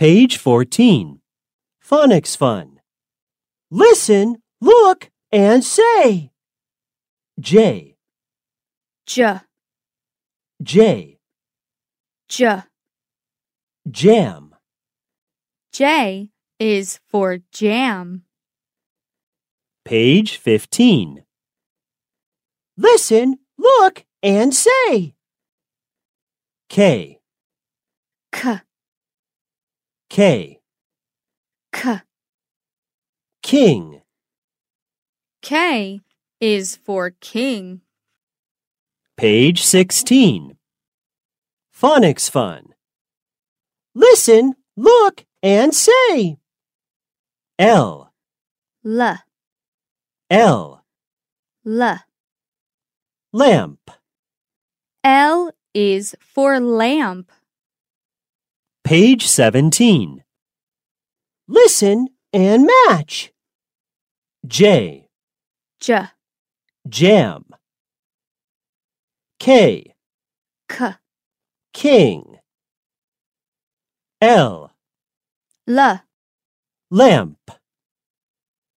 Page 14. Phonics Fun. Listen, look, and say. J, J, J, J. jam. J is for jam. Page 15. Listen, look, and say. K, K, K, K. king. K is for king. Page 16. Phonics Fun. Listen, look, and say. L, L, L, L. lamp. L is for lamp. Page 17. Listen and match. J, J, jam. K, K. king. L, L. lamp.